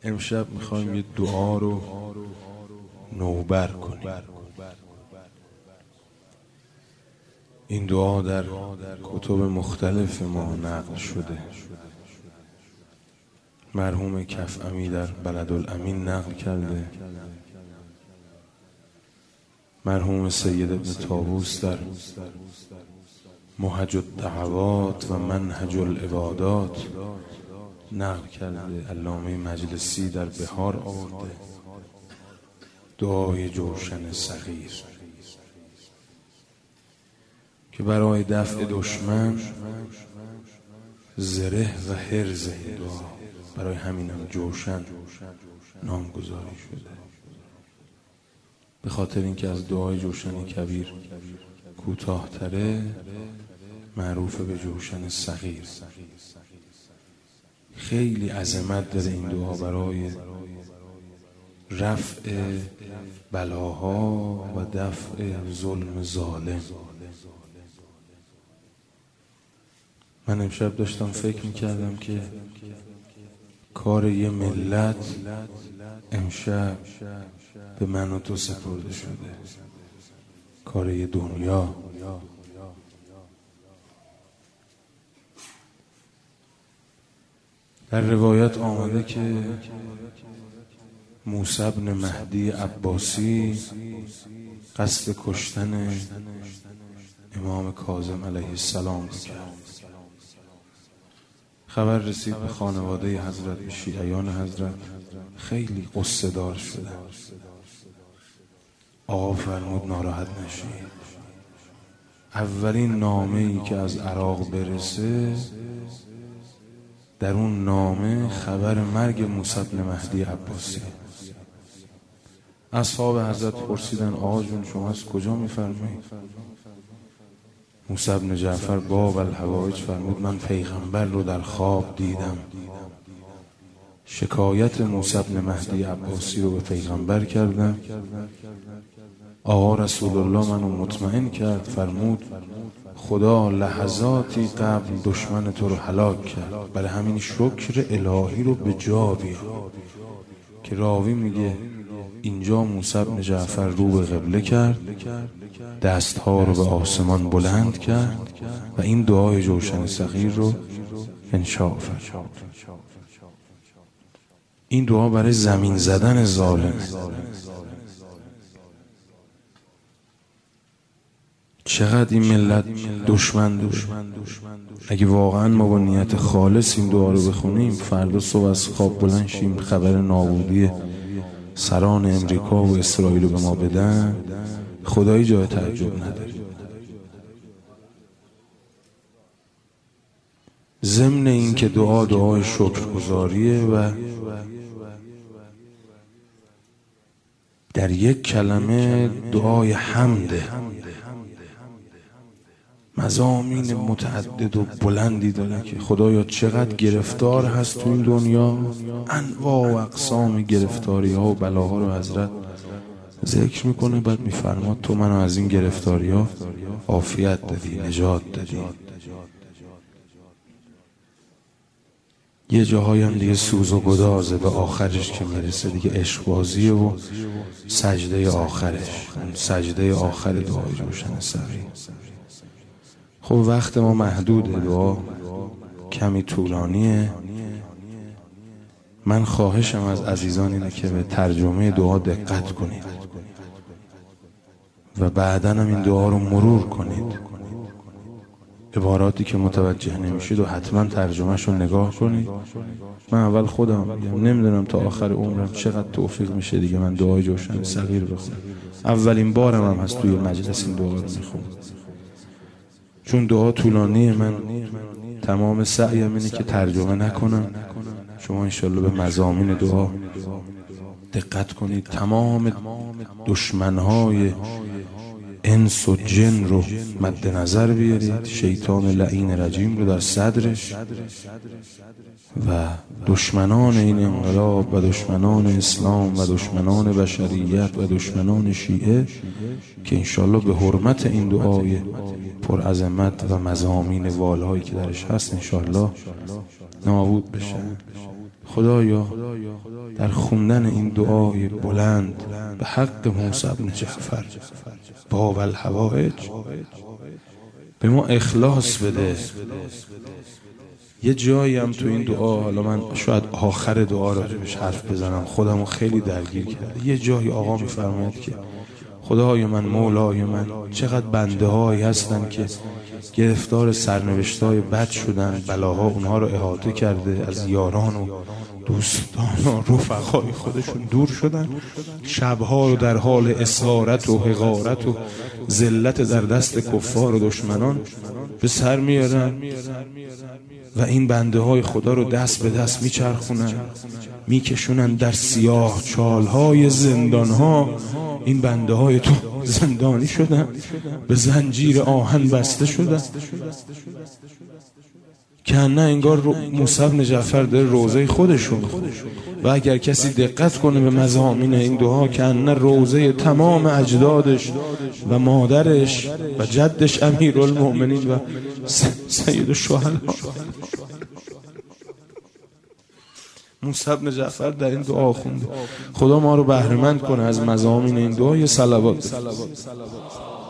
امشب میخوایم یه دعا رو نوبر کنیم. این دعا در کتب مختلف ما نقل شده. مرحوم کفعمی در بلدالامین نقل کرده، مرحوم سید ابن طاووس در محج الدعوات و منهج العبادات نقل کرده، علامه مجلسی در بهار آورده. دعای جوشن صغیر که برای دفع دشمن زره و حرز دعا، برای همینم جوشن نامگذاری شده، به خاطر اینکه از دعای جوشن کبیر کوتاه‌تره، معروف به جوشن صغیر. خیلی عظمت داره این دعا برای رفع بلاها و دفع ظلم ظالم. من امشب داشتم فکر میکردم که کار یه ملت امشب به من و تو سپرده شده، کار یه دنیا. در روایت آمده که موسی بن مهدی عباسی قصد کشتن امام کاظم علیه السلام رو کرد. خبر رسید به خانواده حضرت، به شیعیان حضرت، خیلی غصه دار شدن. آقا فرمود ناراحت نشید، اولین نامه‌ای که از عراق برسه در اون نامه خبر مرگ موسی بن مهدی عباسی. اصحاب حضرت پرسیدن آقا جون شما از کجا میفرمایید؟ موسی بن جعفر باب الحوائج فرمود من پیغمبر رو در خواب دیدم. شکایت موسی بن مهدی عباسی رو به پیغمبر کردم. آقا رسول الله منو مطمئن کرد، فرمود خدا لحظاتی قبل دشمن تو رو هلاک کرد، برای همین شکر الهی رو به جا بیار. که راوی میگه اینجا موسی بن جعفر رو به قبله کرد، دستها رو به آسمان بلند کرد و این دعای جوشن صغیر رو انشاء فرمود. این دعا برای زمین زدن ظالم. چقدر این ملت دشمن داره. اگه واقعا ما با نیت خالص این دعا رو بخونیم، فردا صبح از خواب بلند شیم خبر نابودی سران امریکا و اسرائیل رو به ما بدن، خدایی جای تعجب نداره. ضمن این که دعای شکرگزاریه و در یک کلمه دعای حمده. مضامین متعدد و بلندی داره که خدایا چقدر گرفتار هست تو این دنیا، انواع و اقسام گرفتاری ها و بلاها رو حضرت ذکر میکنه، بعد میفرماد تو منو از این گرفتاری ها عافیت دادی، نجات دادی. یه جاهایی هم دیگه سوز و گدازه، به آخرش که میرسه دیگه عشقبازیه و سجده آخرش، سجده آخر دعای جوشن صغیر. خب وقت ما محدوده، دعا کمی طولانیه. من خواهشم از عزیزان اینه که به ترجمه دعا دقت کنید و بعداً هم این دعا رو مرور کنید. عباراتی که متوجه نمیشید و حتما ترجمهش رو نگاه کنید. من اول خودم نمیدونم تا آخر عمرم چقدر توفیق میشه دیگه من دعای جوشن صغیر بخونم. اولین بارم هم هست توی مجلس این دعا رو میخونم. چون دعا طولانیه، من تمام سعیم اینه که ترجمه نکنم. شما انشالله به مضامین دعا دقت کنید. تمام دشمنهای انس و جن رو مد نظر بیارید، شیطان لعین رجیم رو در صدرش و دشمنان این انقلاب و دشمنان اسلام و دشمنان بشریت و دشمنان شیعه که انشالله به حرمت این دعای پرعظمت و مضامین والهایی که درش هست انشالله نابود بشه. خدایا در خوندن این دعای بلند به حق موسی بن جعفر باب الحوائج به ما اخلاص بده. یه جایی هم تو این دعا، حالا من شاید آخر دعا راجبش حرف بزنم، خودمو خیلی درگیر کرده. یه جایی آقا میفرماید که خدای من، مولای من، چقدر بنده هایی هستن که گرفتار سرنوشتای بد شدن، بلاها اونها رو احاطه کرده، از یاران و دوستان و رفقای خودشون دور شدن، شبها رو در حال اسارت و حقارت و ذلت در دست کفار و دشمنان به سر میارن و این بنده های خدا رو دست به دست میچرخونن، میکشونن در سیاه چالهای زندان ها. این بنده های تو زندانی شدن، به زنجیر آهن بسته شدن، که نه انگار موسی بن جعفر داره روزه خودشون. و اگر کسی دقت کنه به مضامین این دعا، که نه روزه تمام اجدادش و مادرش و جدش امیرالمؤمنین و سید الشهدا موسی بن جعفر در این دعا خونده. خدا ما رو بهره مند کنه از مضامین این دعا. یه صلوات